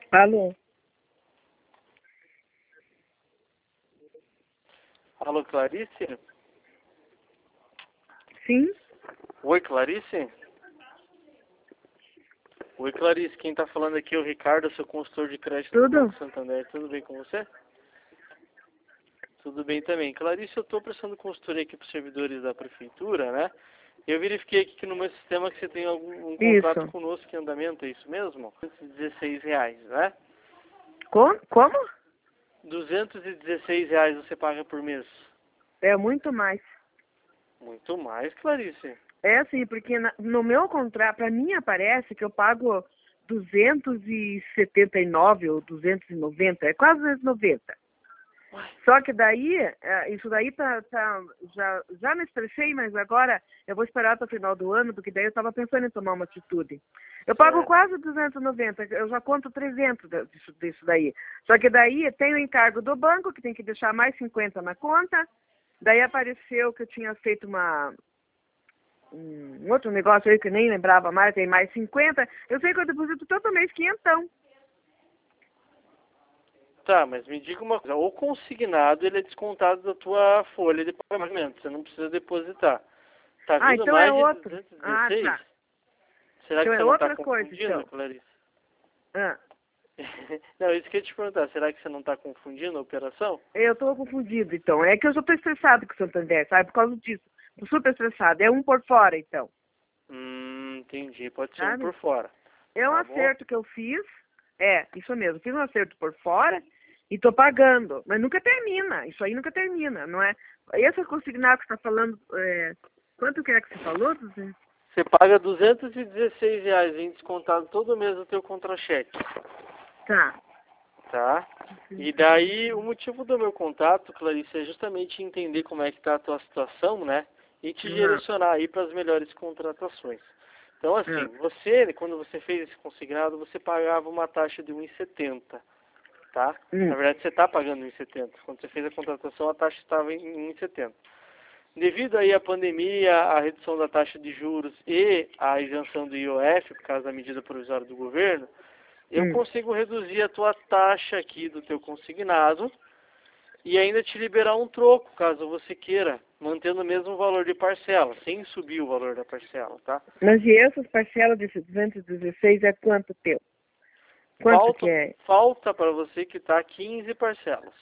Alô? Alô, Clarice? Sim? Oi, Clarice? Oi, Clarice. Quem tá falando aqui é o Ricardo, seu consultor de crédito do Tudo? Banco Santander. Tudo bem com você? Tudo bem também. Clarice, eu estou prestando consultoria aqui para os servidores da prefeitura, né? Eu verifiquei aqui no meu sistema que você tem um contrato Isso. conosco em andamento, é isso mesmo? R$ 216, né? Como? R$ 216 você paga por mês. É muito mais. Muito mais, Clarice. É assim, porque no meu contrato, para mim aparece que eu pago 279 ou 290, é quase 290. Só que daí, isso daí já me estressei, mas agora eu vou esperar até o final do ano, porque daí eu estava pensando em tomar uma atitude. Eu pago Certo. quase 290, eu já conto 300 disso daí. Só que daí tem o encargo do banco, que tem que deixar mais 50 na conta. Daí apareceu que eu tinha feito um outro negócio aí que eu nem lembrava mais, tem mais 50. Eu sei que eu deposito todo mês 500. Tá, mas me diga uma coisa, o consignado ele é descontado da tua folha de pagamento, você não precisa depositar. Tá Ah, vindo então é mais de outro. Ah, 216? tá. Será Então que é você não está outra coisa, confundindo, então. Clarice? Ah. Não, isso que eu ia te perguntar, será que você não está confundindo a operação? Eu estou confundido, então. É que eu já estou estressado com o Santander, sabe? Por causa disso. Estou super estressado. É um por fora, então. Entendi, pode ser um Sabe? por fora. É um Tá bom? acerto que eu fiz. É, isso mesmo. Fiz um acerto por fora e estou pagando. Mas nunca termina. Isso aí nunca termina, não é? Esse consignado que você está falando, quanto que é que você falou? Você paga R$ 216 em descontado todo mês do teu contra-cheque, Tá. tá? E daí, o motivo do meu contato, Clarice, é justamente entender como é que está a tua situação, né? E te Uhum. direcionar aí para as melhores contratações. Então, assim, Uhum. você, quando você fez esse consignado, você pagava uma taxa de 1,70, tá? Na Uhum. verdade, você está pagando 1,70. Quando você fez a contratação, a taxa estava em 1,70. Devido aí à pandemia, à redução da taxa de juros e à isenção do IOF, por causa da medida provisória do governo, eu Uhum. consigo reduzir a tua taxa aqui do teu consignado e ainda te liberar um troco, caso você queira, mantendo o mesmo valor de parcela, sem subir o valor da parcela, tá? Mas e essas parcelas de 216 é quanto teu? Quanto que Falta, é? falta para você quitar 15 parcelas.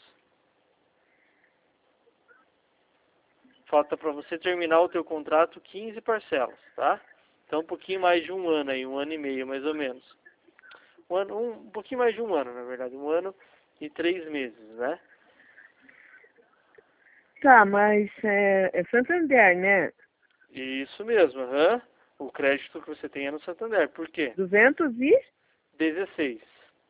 Falta para você terminar o teu contrato 15 parcelas, tá? Então um pouquinho mais de um ano aí, um ano e meio mais ou menos. Um pouquinho mais de um ano, na verdade, um ano e 3 meses, né? Tá, mas é Santander, né? Isso mesmo, aham. O crédito que você tem é no Santander. Por quê? 200 e? 16.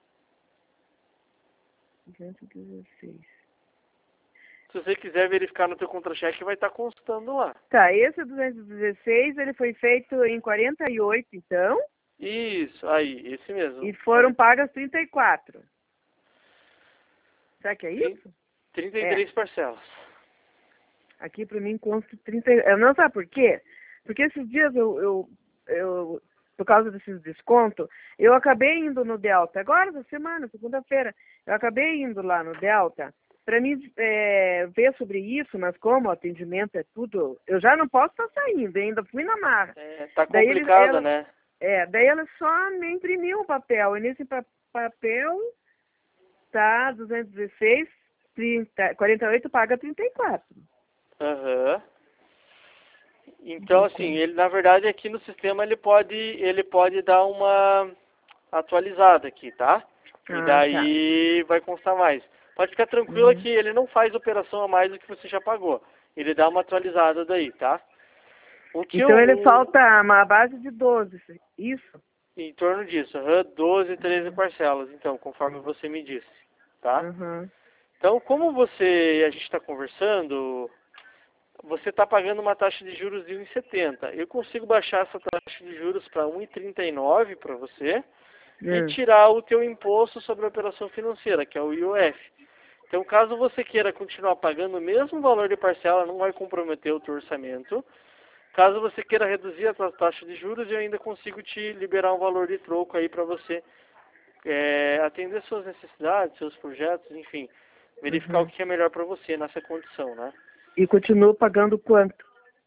216. Se você quiser verificar no teu contra-cheque, vai estar constando lá. Tá, esse 216, ele foi feito em 48, então, Isso, aí, esse e mesmo. foram pagas 34. Será que é Trin- isso? É, 33 parcelas. aqui pra mim consta 30. Eu não sabe por quê? Porque esses dias por causa desses descontos, eu acabei indo no Delta, agora essa semana, segunda-feira, eu acabei indo lá no Delta para mim ver sobre isso, mas como o atendimento é tudo, eu já não posso estar saindo, ainda fui na marra. Tá Daí complicada, né? daí ela só me imprimiu o papel, e nesse papel tá 216, 48 paga 34. Aham. Então, assim, Desculpa. ele, na verdade, aqui no sistema ele pode dar uma atualizada aqui, tá? E Ah, tá. daí vai constar mais. Pode ficar tranquila Uhum. que ele não faz operação a mais do que você já pagou. Ele dá uma atualizada daí, tá? O que Então ele eu, falta uma base de 12, isso? em torno disso, aham, 12, 13 Uhum. parcelas, então, conforme você me disse, tá? Uhum. Então, como a gente está conversando, você está pagando uma taxa de juros de 1,70. Eu consigo baixar essa taxa de juros para 1,39 para você e Uhum. tirar o teu imposto sobre a operação financeira, que é o IOF. Então, caso você queira continuar pagando o mesmo valor de parcela, não vai comprometer o teu orçamento. Caso você queira reduzir a tua taxa de juros, eu ainda consigo te liberar um valor de troco aí para você atender suas necessidades, seus projetos, enfim, verificar o que é melhor para você nessa condição, né? E continuo pagando quanto?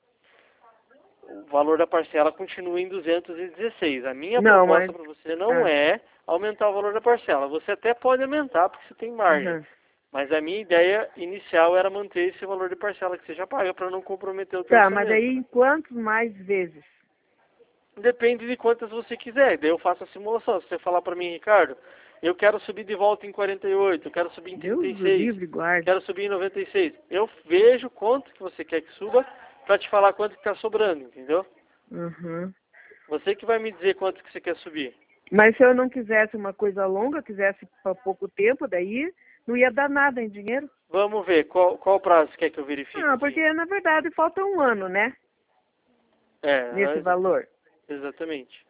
O valor da parcela continua em 216. A minha Não, proposta mas... para você não é aumentar o valor da parcela. Você até pode aumentar porque você tem margem. Mas a minha ideia inicial era manter esse valor de parcela que você já paga para não comprometer o teu Tá, mas orçamento. aí em quantos mais vezes? Depende de quantas você quiser. Daí eu faço a simulação. Se você falar para mim, Ricardo, eu quero subir de volta em 48, eu quero subir em Deus do 36, livre, guarde. quero subir em 96. Eu vejo quanto que você quer que suba para te falar quanto que está sobrando, entendeu? Uhum. Você que vai me dizer quanto que você quer subir. Mas se eu não quisesse uma coisa longa, quisesse para pouco tempo, daí não ia dar nada em dinheiro. Vamos ver, qual prazo quer que eu verifique? Ah, porque na verdade falta um ano, né? Nesse valor. Exatamente.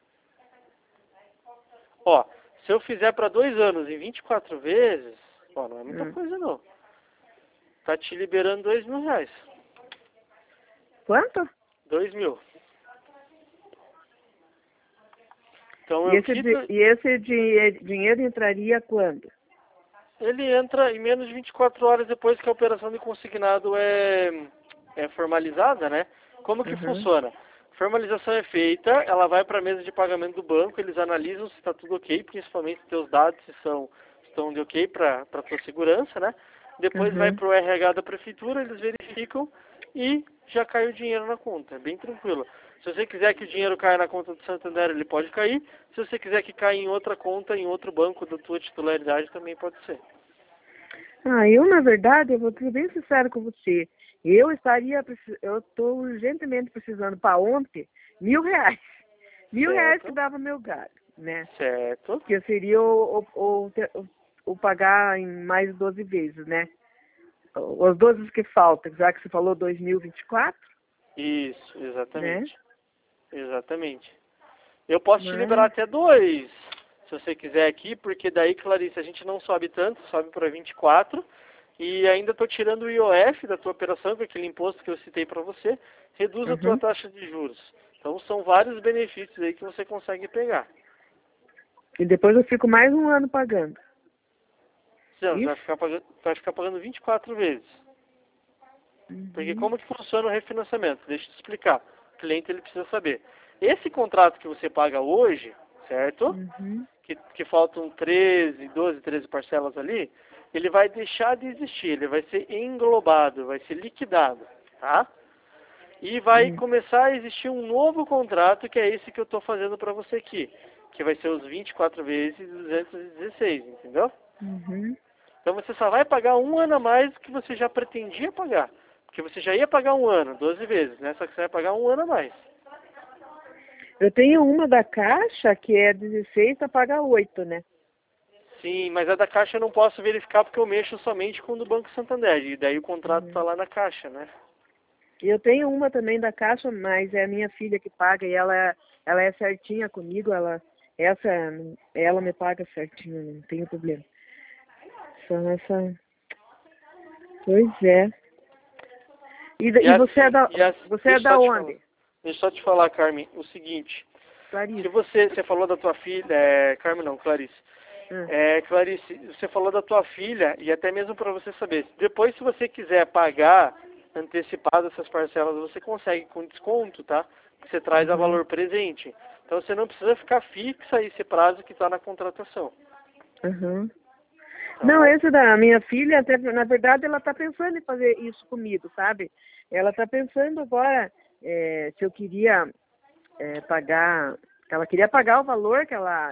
Ó, se eu fizer para 2 anos em 24 vezes, ó, não é muita coisa não. Tá te liberando R$2.000. Quanto? 2.000. Então E esse dinheiro entraria quando? Ele entra em menos de 24 horas depois que a operação de consignado é formalizada, né? Como que funciona? Formalização é feita, ela vai para a mesa de pagamento do banco, eles analisam se está tudo ok, principalmente se teus dados estão de ok para a tua segurança, né? Depois vai para o RH da prefeitura, eles verificam e já cai o dinheiro na conta, é bem tranquilo. Se você quiser que o dinheiro caia na conta do Santander, ele pode cair. Se você quiser que caia em outra conta, em outro banco da tua titularidade, também pode ser. Eu, na verdade, eu vou ser bem sincero com você. Eu estou urgentemente precisando para ontem R$1.000. R$1.000 que dava meu galho, né? Certo. Que seria o pagar em mais 12 vezes, né? Os 12 que faltam, já que você falou 2024. Isso, exatamente. Né? Exatamente. Eu posso te liberar até 2, se você quiser aqui, porque daí, Clarice, a gente não sobe tanto, sobe para 24, e ainda estou tirando o IOF da tua operação, que é aquele imposto que eu citei para você, reduz a tua taxa de juros. Então são vários benefícios aí que você consegue pegar. E depois eu fico mais um ano pagando. Não, você vai ficar pagando 24 vezes. Porque como que funciona o refinanciamento? Deixa eu te explicar. O cliente ele precisa saber. Esse contrato que você paga hoje, certo? Que faltam 13 parcelas ali, ele vai deixar de existir, ele vai ser englobado, vai ser liquidado, tá? E vai começar a existir um novo contrato, que é esse que eu estou fazendo para você aqui, que vai ser os 24 vezes 216, entendeu? Então você só vai pagar um ano a mais do que você já pretendia pagar. Porque você já ia pagar um ano, 12 vezes, né? Só que você vai pagar um ano a mais. Eu tenho uma da Caixa, que é 16 para pagar 8, né? Sim, mas a da Caixa eu não posso verificar porque eu mexo somente com o do Banco Santander. E daí o contrato está lá na Caixa, né? E eu tenho uma também da Caixa, mas é a minha filha que paga e ela é certinha comigo. Ela me paga certinho, não tem problema. Só essa... Pois é. E você é da onde? Deixa eu só te falar, Carmen, o seguinte. Clarice. Se você falou da tua filha, Carmen não, Clarice. Clarice, você falou da tua filha, e até mesmo para você saber, depois se você quiser pagar antecipado essas parcelas, você consegue com desconto, tá? Que você traz a valor presente. Então você não precisa ficar fixa esse prazo que está na contratação. Não, esse da minha filha, até, na verdade, ela está pensando em fazer isso comigo, sabe? Ela está pensando agora se eu queria pagar, ela queria pagar o valor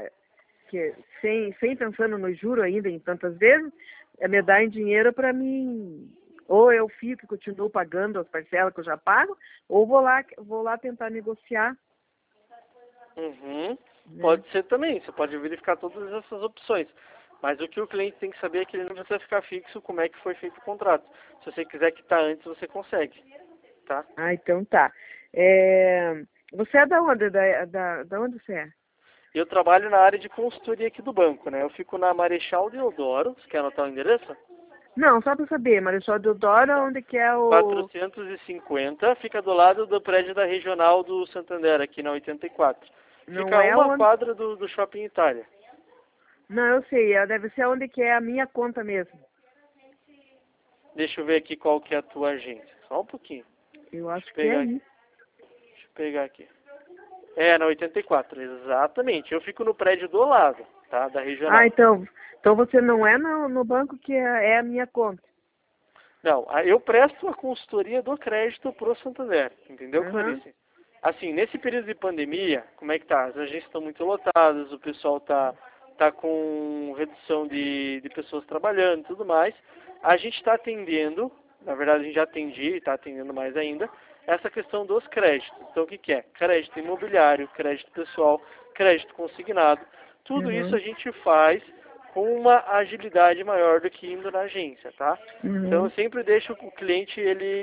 sem pensando no juro ainda em tantas vezes, me dar em dinheiro para mim, ou eu fico e continuo pagando as parcelas que eu já pago, ou vou lá tentar negociar. Né? Pode ser também, você pode verificar todas essas opções. Mas o que o cliente tem que saber é que ele não precisa ficar fixo como é que foi feito o contrato. Se você quiser quitar antes, você consegue, tá? Então tá. Você é da onde? Da onde você é? Eu trabalho na área de consultoria aqui do banco, né? Eu fico na Marechal Deodoro. Você quer anotar o endereço? Não, só para saber. Marechal Deodoro, onde que é o... 450, fica do lado do prédio da Regional do Santander, aqui na 84. Não fica é uma quadra do Shopping Itália. Não, eu sei, deve ser onde que é a minha conta mesmo. Deixa eu ver aqui qual que é a tua agência. Só um pouquinho. Eu acho que é Pegar aí. aqui. Deixa eu pegar aqui. É, na 84, exatamente. Eu fico no prédio do lado, tá? Da regional. Ah, então você não é no banco que é a minha conta. Não, eu presto a consultoria do crédito pro Santander, entendeu, Uhum. Clarice? Assim, nesse período de pandemia, como é que tá? As agências estão muito lotadas, o pessoal tá com redução de pessoas trabalhando e tudo mais. A gente está atendendo, na verdade a gente já atendia e está atendendo mais ainda, essa questão dos créditos. Então o que que é? Crédito imobiliário, crédito pessoal, crédito consignado. Tudo isso a gente faz com uma agilidade maior do que indo na agência, tá? Então eu sempre deixo o cliente,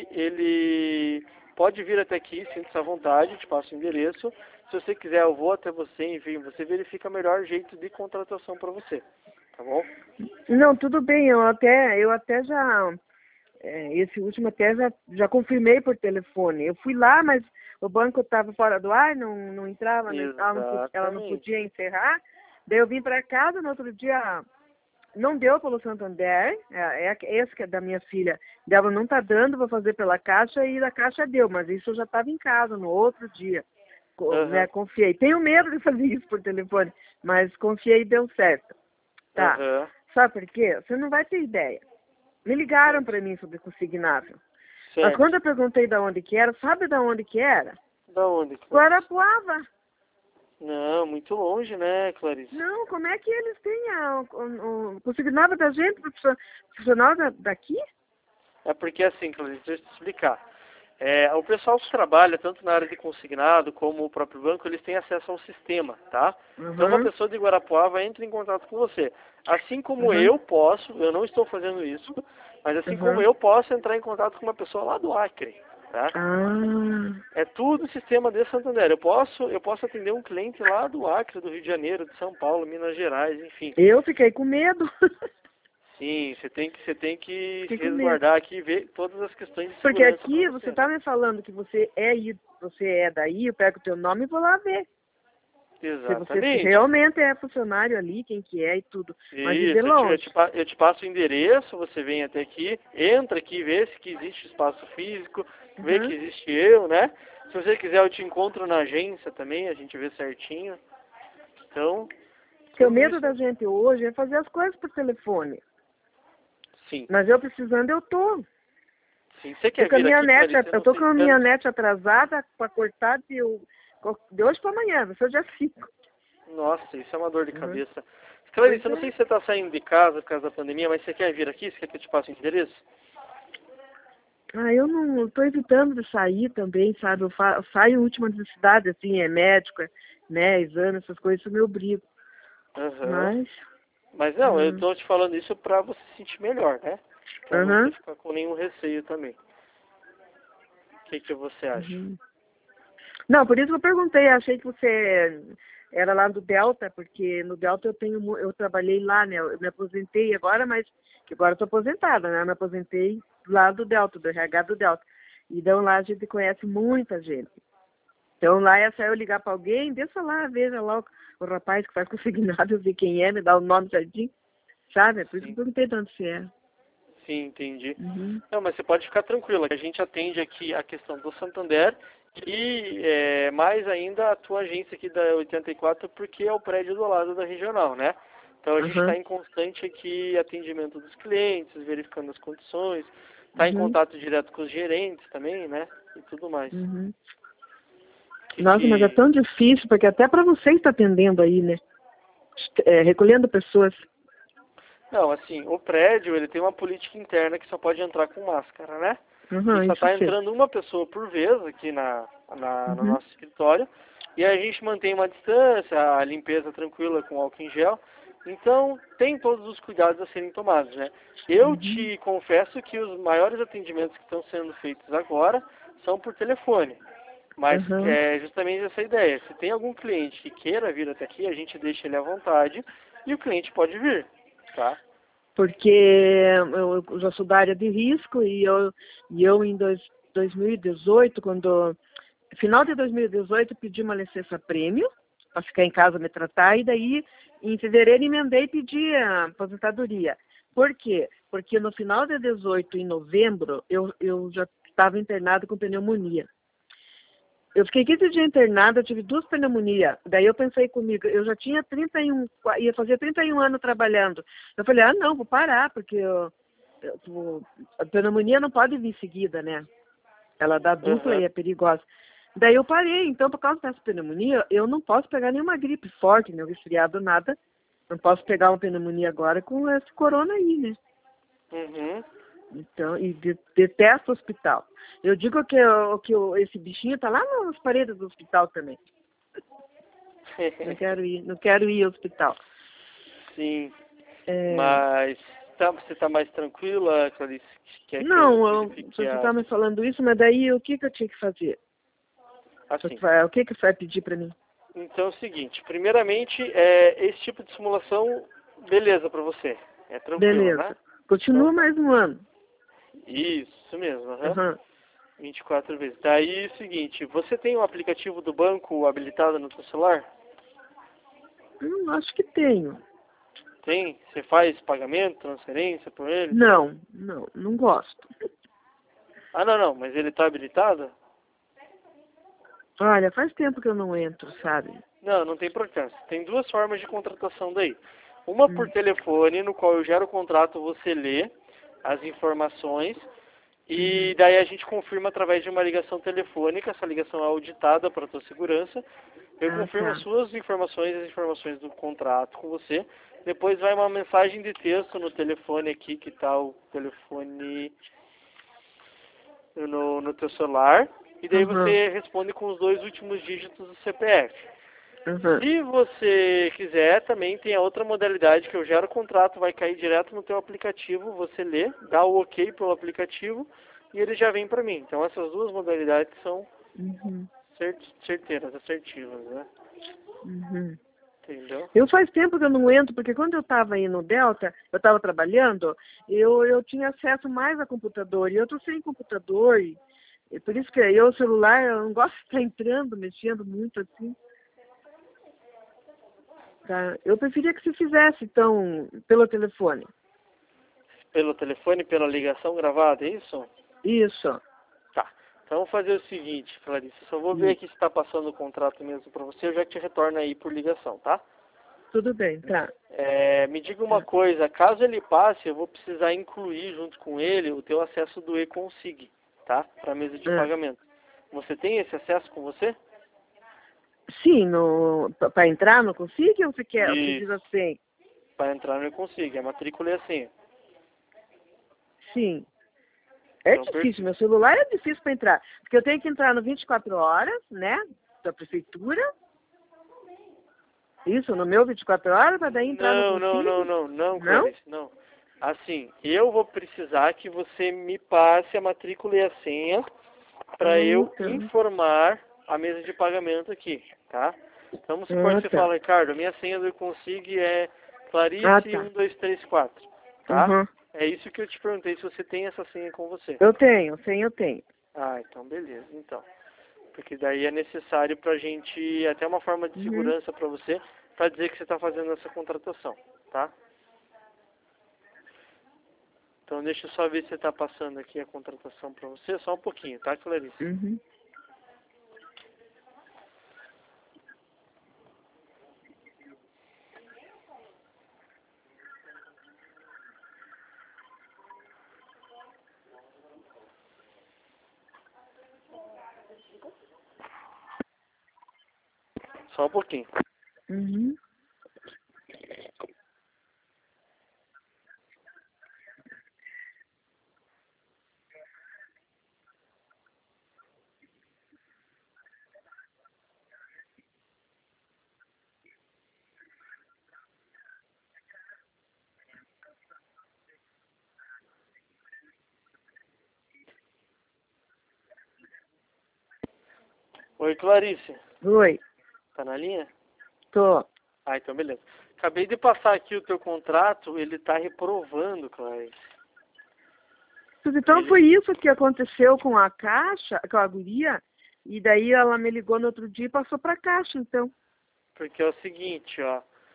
ele pode vir até aqui, sinta-se à vontade, te passo o endereço. Se você quiser, eu vou até você, enfim, você verifica o melhor jeito de contratação para você, tá bom? Não, tudo bem, eu até já, esse último até já confirmei por telefone. Eu fui lá, mas o banco estava fora do ar, não entrava, ela não Exatamente. podia encerrar. Daí eu vim para casa, no outro dia não deu pelo Santander, esse que é da minha filha, dela não tá dando, vou fazer pela Caixa, e da Caixa deu, mas isso eu já estava em casa no outro dia. Né, confiei. Tenho medo de fazer isso por telefone, mas confiei e deu certo. Tá. Sabe por quê? Você não vai ter ideia. Me ligaram para mim sobre consignável. Mas quando eu perguntei de onde que era, sabe de onde que era? Da onde? Guarapuava. Não, muito longe, né, Clarice? Não, como é que eles têm o consignável da gente, profissional daqui? É porque assim, Clarice, deixa eu te explicar. O pessoal que trabalha tanto na área de consignado como o próprio banco, eles têm acesso ao sistema, tá? Então uma pessoa de Guarapuava entra em contato com você. Assim como eu não estou fazendo isso, mas assim como eu posso entrar em contato com uma pessoa lá do Acre, tá? É tudo sistema de Santander. Eu posso atender um cliente lá do Acre, do Rio de Janeiro, de São Paulo, Minas Gerais, enfim. Eu fiquei com medo. Sim, você tem que se resguardar aqui e ver todas as questões de segurança. Porque aqui você tá me falando que você é daí, eu pego o teu nome e vou lá ver. Exatamente. Se você realmente é funcionário ali, quem que é e tudo. Mas de longe. Eu te passo o endereço, você vem até aqui, entra aqui, vê se que existe espaço físico, vê que existe eu, né? Se você quiser, eu te encontro na agência também, a gente vê certinho. Então... Porque o medo da gente hoje é fazer as coisas por telefone. Sim. Mas eu precisando, eu tô. Sim, você quer vir aqui, eu tô com a minha net atrasada para cortar de hoje para amanhã, vai ser dia 5. Nossa, isso é uma dor de cabeça. Clarice, eu não sei se você está saindo de casa por causa da pandemia, mas você quer vir aqui? Você quer que eu te passe o endereço? Eu não tô evitando de sair também, sabe? Eu saio em última necessidade, assim, é médico, né, exame, essas coisas, isso me obrigo. Mas não, eu tô te falando isso pra você se sentir melhor, né? Pra não você ficar com nenhum receio também. O que você acha? Não, por isso que eu perguntei, achei que você era lá do Delta, porque no Delta eu trabalhei lá, né? Eu me aposentei agora, mas agora eu tô aposentada, né? Eu me aposentei lá do Delta, do RH do Delta. Então lá a gente conhece muita gente. Então lá é só eu ligar para alguém, deixa lá, veja lá o rapaz que faz consignado, eu ver quem é, me dá o nome certinho, sabe? Por isso que eu perguntei de onde você é. Sim, entendi. Não, mas você pode ficar tranquila, que a gente atende aqui a questão do Santander e mais ainda a tua agência aqui da 84, porque é o prédio do lado da regional, né? Então a gente está em constante aqui atendimento dos clientes, verificando as condições, está em contato direto com os gerentes também, né? E tudo mais. Nossa, mas é tão difícil, porque até para você está atendendo aí, né? Recolhendo pessoas. Não, assim, o prédio, ele tem uma política interna que só pode entrar com máscara, né? E só está entrando uma pessoa por vez aqui no nosso escritório. E a gente mantém uma distância, a limpeza tranquila com álcool em gel. Então, tem todos os cuidados a serem tomados, né? Eu te confesso que os maiores atendimentos que estão sendo feitos agora são por telefone. Mas é justamente essa ideia. Se tem algum cliente que queira vir até aqui, a gente deixa ele à vontade e o cliente pode vir, tá? Porque eu já sou da área de risco e eu em 2018, final de 2018, pedi uma licença-prêmio para ficar em casa me tratar, e daí Em fevereiro emendei e pedi a aposentadoria. Por quê? Porque no final de 18, em novembro, eu já estava internada com pneumonia. Eu fiquei 15 dias internada, eu tive 2 pneumonias. Daí eu pensei comigo, eu já tinha 31, ia fazer 31 anos trabalhando. Eu falei, não, vou parar, porque a pneumonia não pode vir seguida, né? Ela dá dupla e é perigosa. Daí eu parei, então por causa dessa pneumonia, eu não posso pegar nenhuma gripe forte, nem um resfriado, nada. Não posso pegar uma pneumonia agora com esse corona aí, né? Uhum. Então, e detesto o hospital. Eu digo que esse bichinho tá lá nas paredes do hospital também. Não quero ir ao hospital. Sim. Mas você tá mais tranquila, Clarice? Não, você está me falando isso, mas daí o que eu tinha que fazer? Assim. O que você vai pedir para mim? Então é o seguinte, primeiramente, esse tipo de simulação, beleza para você? É tranquilo, Beleza. né? Continua Então, mais um ano. Isso mesmo, 24 vezes. Daí é o seguinte, você tem o aplicativo do banco habilitado no seu celular? Acho que tenho. Tem? Você faz pagamento, transferência por ele? Não gosto. Não, mas ele está habilitado? Olha, faz tempo que eu não entro, sabe? Não tem importância. Tem 2 formas de contratação daí. Uma por telefone, no qual eu gero o contrato, você lê as informações e daí a gente confirma através de uma ligação telefônica. Essa ligação é auditada para a tua segurança. Eu confirmo as suas informações e as informações do contrato com você. Depois vai uma mensagem de texto no telefone aqui, que está o telefone no teu celular. E daí você responde com os 2 últimos dígitos do CPF. Se você quiser, também tem a outra modalidade que eu gero o contrato, vai cair direto no teu aplicativo, você lê, dá o ok pelo aplicativo e ele já vem para mim. Então essas 2 modalidades são certeiras, assertivas, né? Entendeu? Eu faz tempo que eu não entro, porque quando eu estava aí no Delta, eu estava trabalhando, eu tinha acesso mais a computador, e eu estou sem computador, e por isso que o celular, eu não gosto de estar entrando, mexendo muito assim. Tá? Eu preferia que se fizesse, então, pelo telefone. Pelo telefone, pela ligação gravada, é isso? Isso. Tá. Então vamos fazer o seguinte, Clarice. Só vou ver aqui se está passando o contrato mesmo para você. Eu já te retorno aí por ligação, tá? Tudo bem, tá. Me diga uma coisa. Caso ele passe, eu vou precisar incluir junto com ele o teu acesso do eConsig, tá? Para a mesa de pagamento. Você tem esse acesso com você? Sim, para entrar no Consig ou você quer? Precisa sem? Para entrar no eConsig. A matrícula é assim. Sim. É Então, difícil, meu celular é difícil para entrar. Porque eu tenho que entrar no 24 horas, né? Da prefeitura. Isso, no meu 24 horas, para daí entrar no Consig. Não, Clarice, não. Assim, eu vou precisar que você me passe a matrícula e a senha para eu informar a mesa de pagamento aqui, tá? Então, vamos supor que você fala, Ricardo, a minha senha do eConsig é Clarice 1234, tá? É isso que eu te perguntei, se você tem essa senha com você. Eu tenho, senha eu tenho. Então beleza, então. Porque daí é necessário pra gente, até uma forma de segurança para você, para dizer que você está fazendo essa contratação, tá? Então deixa eu só ver se está passando aqui a contratação para você, só um pouquinho, tá, Clarice? Só um pouquinho. Oi, Clarice. Oi. Tá na linha? Tô. Então beleza. Acabei de passar aqui o teu contrato, ele tá reprovando, Clarice. Então foi isso que aconteceu com a Caixa, com a guria, e daí ela me ligou no outro dia e passou para a Caixa, então. Porque é o seguinte, ó.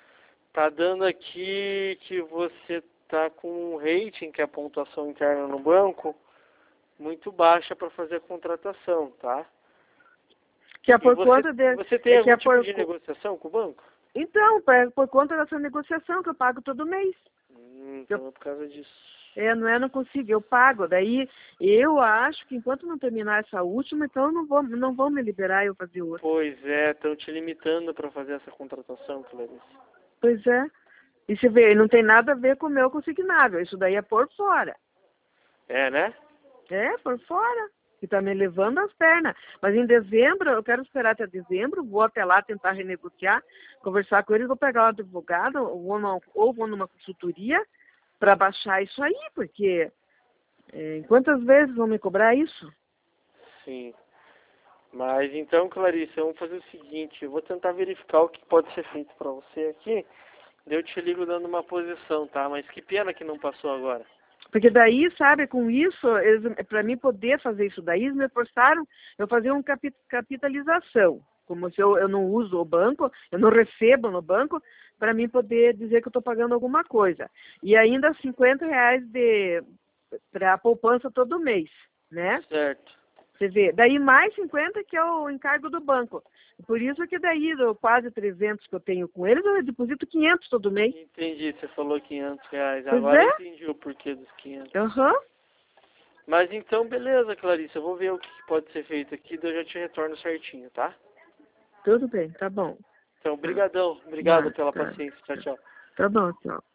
Tá dando aqui que você tá com um rating, que é a pontuação interna no banco, muito baixa para fazer a contratação, tá? Que é E por conta de... você tem que algum é tipo de negociação com o banco? Então, é por conta dessa negociação que eu pago todo mês. Então é por causa disso. Não consigo, eu pago. Daí eu acho que enquanto não terminar essa última, então não vão me liberar eu fazer outra. Pois é, estão te limitando para fazer essa contratação, Clarice. Pois é. E você vê, não tem nada a ver com o meu consignável. Isso daí é por fora. É, né? É, por fora. Que tá me levando as pernas. Mas em dezembro, eu quero esperar até dezembro, vou até lá tentar renegociar, conversar com eles, vou pegar o advogado, ou vou numa consultoria para baixar isso aí, porque quantas vezes vão me cobrar isso? Sim. Mas então, Clarice, vamos fazer o seguinte, eu vou tentar verificar o que pode ser feito para você aqui, daí eu te ligo dando uma posição, tá? Mas que pena que não passou agora. Porque daí, sabe, com isso, para mim poder fazer isso daí, eles me forçaram eu fazer uma capitalização. Como se eu não uso o banco, eu não recebo no banco, para mim poder dizer que eu estou pagando alguma coisa. E ainda R$ 50 para a poupança todo mês, né? Certo. Você vê, daí mais 50 que é o encargo do banco. Por isso que daí, quase 300 que eu tenho com eles, eu deposito 500 todo mês. Entendi, você falou R$ 500. Pois Agora eu é. entendi o porquê dos 500. Aham. Mas então, beleza, Clarice, eu vou ver o que pode ser feito aqui, daí eu já te retorno certinho, tá? Tudo bem, tá bom. Então, brigadão. Obrigado pela Tá. paciência. Tchau, tchau. Tá bom, tchau.